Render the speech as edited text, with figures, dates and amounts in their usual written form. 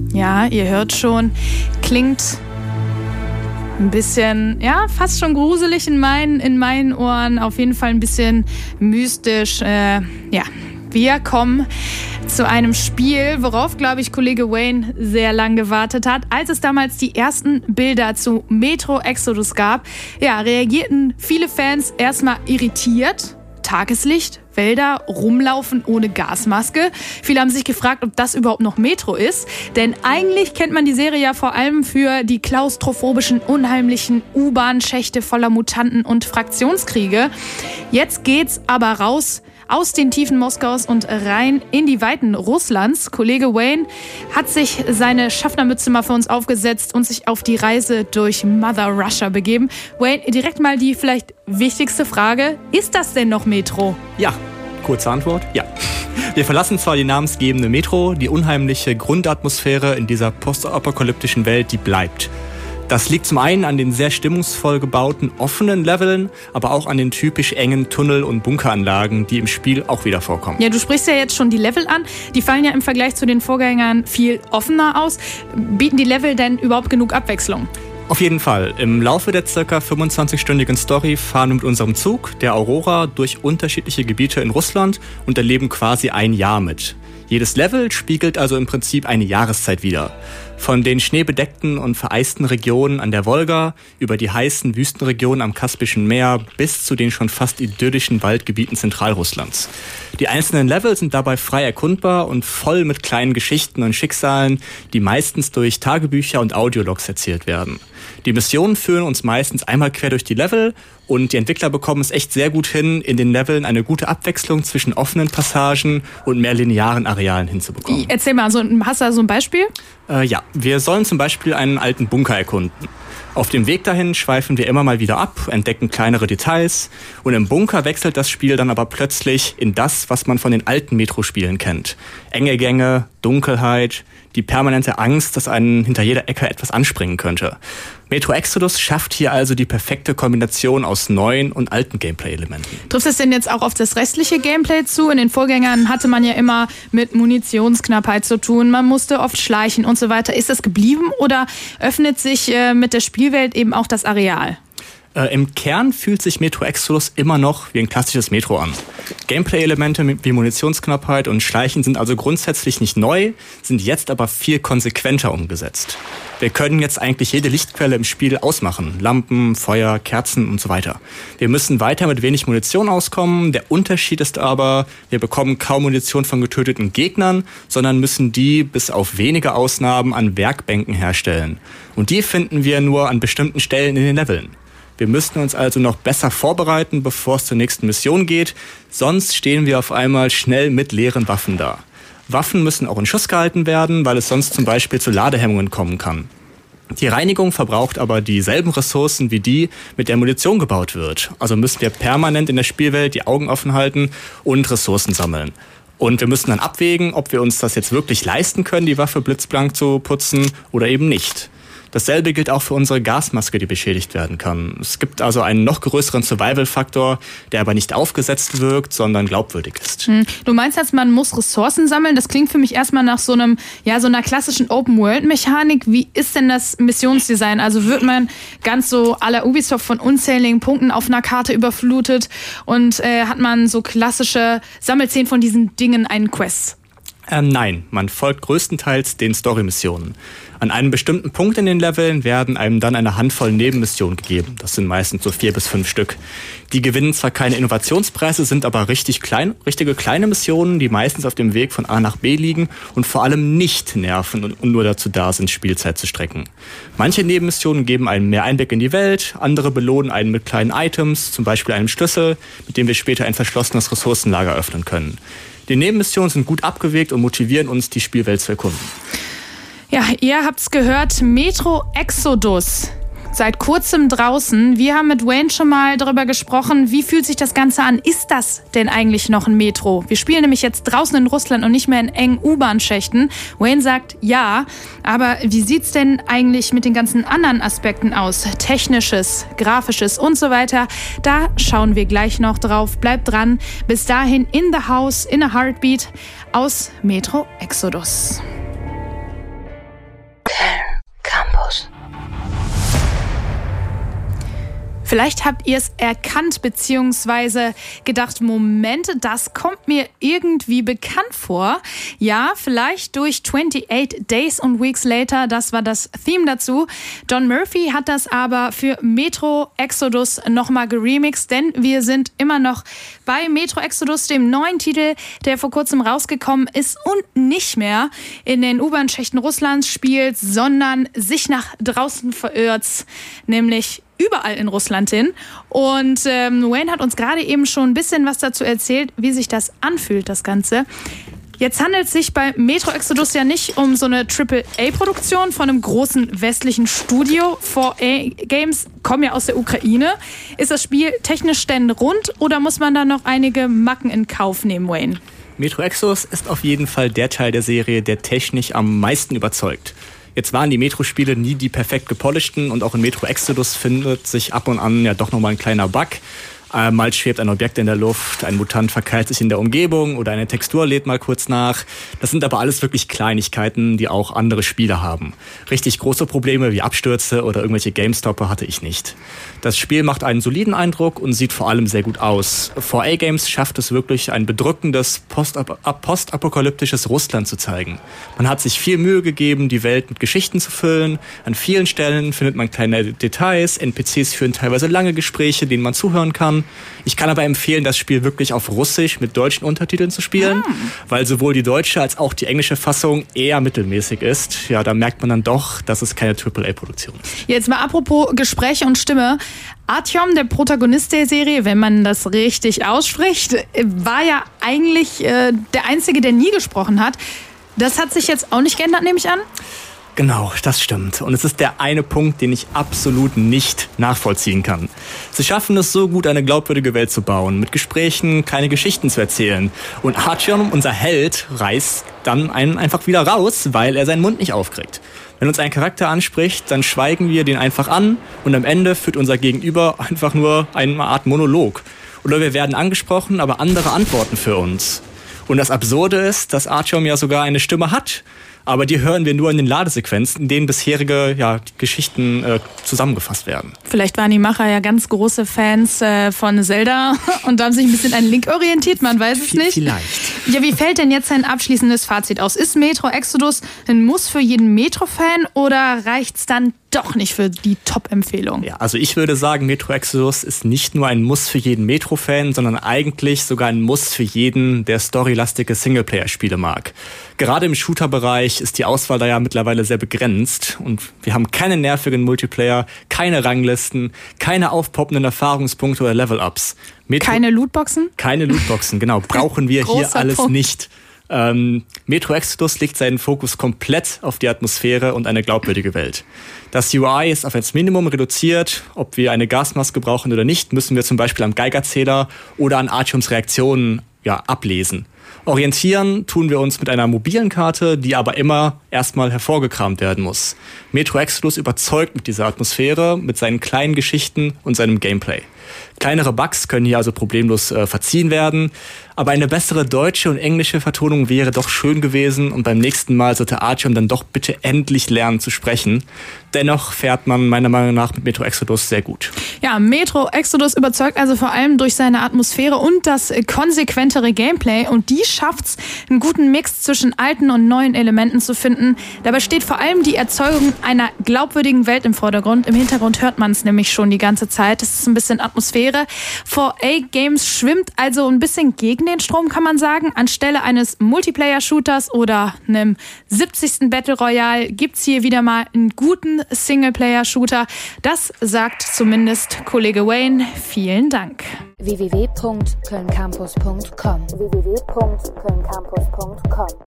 Ja, ihr hört schon, klingt ein bisschen, ja, fast schon gruselig in meinen Ohren. Auf jeden Fall ein bisschen mystisch. Wir kommen zu einem Spiel, worauf, glaube ich, Kollege Wayne sehr lang gewartet hat. Als es damals die ersten Bilder zu Metro Exodus gab, reagierten viele Fans erstmal irritiert. Tageslicht, Wälder, rumlaufen ohne Gasmaske. Viele haben sich gefragt, ob das überhaupt noch Metro ist. Denn eigentlich kennt man die Serie ja vor allem für die klaustrophobischen, unheimlichen U-Bahn-Schächte voller Mutanten und Fraktionskriege. Jetzt geht's aber raus aus den Tiefen Moskaus und rein in die Weiten Russlands. Kollege Wayne hat sich seine Schaffnermütze mal für uns aufgesetzt und sich auf die Reise durch Mother Russia begeben. Wayne, direkt mal die vielleicht wichtigste Frage. Ist das denn noch Metro? Ja, kurze Antwort, ja. Wir verlassen zwar die namensgebende Metro, die unheimliche Grundatmosphäre in dieser postapokalyptischen Welt, die bleibt. Das liegt zum einen an den sehr stimmungsvoll gebauten, offenen Leveln, aber auch an den typisch engen Tunnel- und Bunkeranlagen, die im Spiel auch wieder vorkommen. Ja, du sprichst ja jetzt schon die Level an. Die fallen ja im Vergleich zu den Vorgängern viel offener aus. Bieten die Level denn überhaupt genug Abwechslung? Auf jeden Fall. Im Laufe der ca. 25-stündigen Story fahren wir mit unserem Zug, der Aurora, durch unterschiedliche Gebiete in Russland und erleben quasi ein Jahr mit. Jedes Level spiegelt also im Prinzip eine Jahreszeit wider. Von den schneebedeckten und vereisten Regionen an der Wolga über die heißen Wüstenregionen am Kaspischen Meer bis zu den schon fast idyllischen Waldgebieten Zentralrusslands. Die einzelnen Level sind dabei frei erkundbar und voll mit kleinen Geschichten und Schicksalen, die meistens durch Tagebücher und Audiologs erzählt werden. Die Missionen führen uns meistens einmal quer durch die Level und die Entwickler bekommen es echt sehr gut hin, in den Leveln eine gute Abwechslung zwischen offenen Passagen und mehr linearen Arealen hinzubekommen. Erzähl mal, hast du da so ein Beispiel? Ja, wir sollen zum Beispiel einen alten Bunker erkunden. Auf dem Weg dahin schweifen wir immer mal wieder ab, entdecken kleinere Details und im Bunker wechselt das Spiel dann aber plötzlich in das, was man von den alten Metro-Spielen kennt. Enge Gänge, Dunkelheit, die permanente Angst, dass einen hinter jeder Ecke etwas anspringen könnte. Metro Exodus schafft hier also die perfekte Kombination aus neuen und alten Gameplay-Elementen. Trifft es denn jetzt auch auf das restliche Gameplay zu? In den Vorgängern hatte man ja immer mit Munitionsknappheit zu tun, man musste oft schleichen und so weiter. Ist das geblieben oder öffnet sich mit der Spielwelt eben auch das Areal? Im Kern fühlt sich Metro Exodus immer noch wie ein klassisches Metro an. Gameplay-Elemente wie Munitionsknappheit und Schleichen sind also grundsätzlich nicht neu, sind jetzt aber viel konsequenter umgesetzt. Wir können jetzt eigentlich jede Lichtquelle im Spiel ausmachen. Lampen, Feuer, Kerzen und so weiter. Wir müssen weiter mit wenig Munition auskommen. Der Unterschied ist aber, wir bekommen kaum Munition von getöteten Gegnern, sondern müssen die bis auf wenige Ausnahmen an Werkbänken herstellen. Und die finden wir nur an bestimmten Stellen in den Leveln. Wir müssten uns also noch besser vorbereiten, bevor es zur nächsten Mission geht. Sonst stehen wir auf einmal schnell mit leeren Waffen da. Waffen müssen auch in Schuss gehalten werden, weil es sonst zum Beispiel zu Ladehemmungen kommen kann. Die Reinigung verbraucht aber dieselben Ressourcen wie die, mit der Munition gebaut wird. Also müssen wir permanent in der Spielwelt die Augen offen halten und Ressourcen sammeln. Und wir müssen dann abwägen, ob wir uns das jetzt wirklich leisten können, die Waffe blitzblank zu putzen oder eben nicht. Dasselbe gilt auch für unsere Gasmaske, die beschädigt werden kann. Es gibt also einen noch größeren Survival-Faktor, der aber nicht aufgesetzt wirkt, sondern glaubwürdig ist. Du meinst jetzt, man muss Ressourcen sammeln? Das klingt für mich erstmal nach so einer klassischen Open-World-Mechanik. Wie ist denn das Missionsdesign? Also wird man ganz so à la Ubisoft von unzähligen Punkten auf einer Karte überflutet und hat man so klassische Sammelszenen von diesen Dingen, einen Quest? Nein, man folgt größtenteils den Story-Missionen. An einem bestimmten Punkt in den Leveln werden einem dann eine Handvoll Nebenmissionen gegeben. Das sind meistens so 4 bis 5 Stück. Die gewinnen zwar keine Innovationspreise, sind aber richtige kleine Missionen, die meistens auf dem Weg von A nach B liegen und vor allem nicht nerven und nur dazu da sind, Spielzeit zu strecken. Manche Nebenmissionen geben einen mehr Einblick in die Welt, andere belohnen einen mit kleinen Items, zum Beispiel einem Schlüssel, mit dem wir später ein verschlossenes Ressourcenlager öffnen können. Die Nebenmissionen sind gut abgewegt und motivieren uns, die Spielwelt zu erkunden. Ja, ihr habt's gehört, Metro Exodus. Seit kurzem draußen. Wir haben mit Wayne schon mal darüber gesprochen, wie fühlt sich das Ganze an? Ist das denn eigentlich noch ein Metro? Wir spielen nämlich jetzt draußen in Russland und nicht mehr in engen U-Bahn-Schächten. Wayne sagt ja, aber wie sieht's denn eigentlich mit den ganzen anderen Aspekten aus? Technisches, Grafisches und so weiter. Da schauen wir gleich noch drauf. Bleibt dran. Bis dahin in the house, in a heartbeat aus Metro Exodus. Vielleicht habt ihr es erkannt bzw. gedacht, Moment, das kommt mir irgendwie bekannt vor. Ja, vielleicht durch 28 Days and Weeks Later, das war das Theme dazu. John Murphy hat das aber für Metro Exodus nochmal geremixed, denn wir sind immer noch bei Metro Exodus, dem neuen Titel, der vor kurzem rausgekommen ist und nicht mehr in den U-Bahn-Schächten Russlands spielt, sondern sich nach draußen verirrt, nämlich überall in Russland hin. Und Wayne hat uns gerade eben schon ein bisschen was dazu erzählt, wie sich das anfühlt, das Ganze. Jetzt handelt es sich bei Metro Exodus ja nicht um so eine AAA-Produktion von einem großen westlichen Studio. 4A Games kommen ja aus der Ukraine. Ist das Spiel technisch denn rund oder muss man da noch einige Macken in Kauf nehmen, Wayne? Metro Exodus ist auf jeden Fall der Teil der Serie, der technisch am meisten überzeugt. Jetzt waren die Metro-Spiele nie die perfekt gepolischten und auch in Metro Exodus findet sich ab und an ja doch nochmal ein kleiner Bug. Mal schwebt ein Objekt in der Luft, ein Mutant verkeilt sich in der Umgebung oder eine Textur lädt mal kurz nach. Das sind aber alles wirklich Kleinigkeiten, die auch andere Spiele haben. Richtig große Probleme wie Abstürze oder irgendwelche GameStopper hatte ich nicht. Das Spiel macht einen soliden Eindruck und sieht vor allem sehr gut aus. 4A Games schafft es wirklich, ein bedrückendes postapokalyptisches Russland zu zeigen. Man hat sich viel Mühe gegeben, die Welt mit Geschichten zu füllen. An vielen Stellen findet man kleine Details. NPCs führen teilweise lange Gespräche, denen man zuhören kann. Ich kann aber empfehlen, das Spiel wirklich auf Russisch mit deutschen Untertiteln zu spielen, weil sowohl die deutsche als auch die englische Fassung eher mittelmäßig ist. Ja, da merkt man dann doch, dass es keine AAA-Produktion ist. Jetzt mal apropos Gespräche und Stimme. Artyom, der Protagonist der Serie, wenn man das richtig ausspricht, war ja eigentlich der Einzige, der nie gesprochen hat. Das hat sich jetzt auch nicht geändert, nehme ich an? Genau, das stimmt. Und es ist der eine Punkt, den ich absolut nicht nachvollziehen kann. Sie schaffen es so gut, eine glaubwürdige Welt zu bauen, mit Gesprächen kleine Geschichten zu erzählen. Und Artyom, unser Held, reißt dann einen einfach wieder raus, weil er seinen Mund nicht aufkriegt. Wenn uns ein Charakter anspricht, dann schweigen wir den einfach an und am Ende führt unser Gegenüber einfach nur eine Art Monolog. Oder wir werden angesprochen, aber andere antworten für uns. Und das Absurde ist, dass Artyom ja sogar eine Stimme hat, aber die hören wir nur in den Ladesequenzen, in denen bisherige Geschichten zusammengefasst werden. Vielleicht waren die Macher ja ganz große Fans von Zelda und haben sich ein bisschen an Link orientiert, man weiß es nicht. Vielleicht. Ja, wie fällt denn jetzt ein abschließendes Fazit aus? Ist Metro Exodus ein Muss für jeden Metro-Fan oder reicht's dann doch nicht für die Top-Empfehlung? Ja, also ich würde sagen, Metro Exodus ist nicht nur ein Muss für jeden Metro-Fan, sondern eigentlich sogar ein Muss für jeden, der storylastige Singleplayer-Spiele mag. Gerade im Shooter-Bereich ist die Auswahl da ja mittlerweile sehr begrenzt und wir haben keine nervigen Multiplayer, keine Ranglisten, keine aufpoppenden Erfahrungspunkte oder Level-Ups. Keine Lootboxen? Keine Lootboxen, genau. Brauchen wir hier alles Punkt. nicht. Metro Exodus legt seinen Fokus komplett auf die Atmosphäre und eine glaubwürdige Welt. Das UI ist auf das Minimum reduziert. Ob wir eine Gasmaske brauchen oder nicht, müssen wir zum Beispiel am Geigerzähler oder an Artyoms Reaktionen ablesen. Orientieren tun wir uns mit einer mobilen Karte, die aber immer erstmal hervorgekramt werden muss. Metro Exodus überzeugt mit dieser Atmosphäre, mit seinen kleinen Geschichten und seinem Gameplay. Kleinere Bugs können hier also problemlos verziehen werden, aber eine bessere deutsche und englische Vertonung wäre doch schön gewesen und beim nächsten Mal sollte Artyom dann doch bitte endlich lernen zu sprechen. Dennoch fährt man meiner Meinung nach mit Metro Exodus sehr gut. Ja, Metro Exodus überzeugt also vor allem durch seine Atmosphäre und das konsequentere Gameplay und die schafft's, einen guten Mix zwischen alten und neuen Elementen zu finden. Dabei steht vor allem die Erzeugung einer glaubwürdigen Welt im Vordergrund. Im Hintergrund hört man es nämlich schon die ganze Zeit. Das ist ein bisschen Atmosphäre. 4A Games schwimmt also ein bisschen gegen den Strom, kann man sagen. Anstelle eines Multiplayer-Shooters oder einem 70. Battle Royale gibt's hier wieder mal einen guten Singleplayer-Shooter. Das sagt zumindest Kollege Wayne. Vielen Dank. www.kölncampus.com